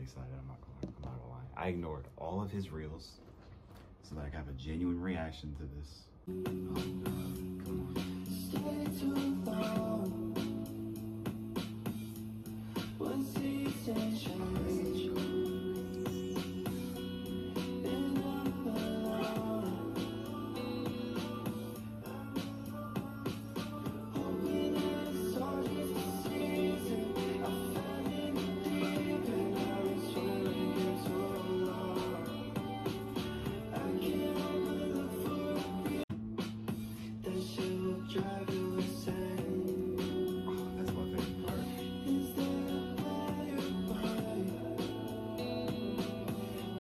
really excited. I'm not gonna lie. I ignored all of his reels so that I could have a genuine reaction to this. Come on.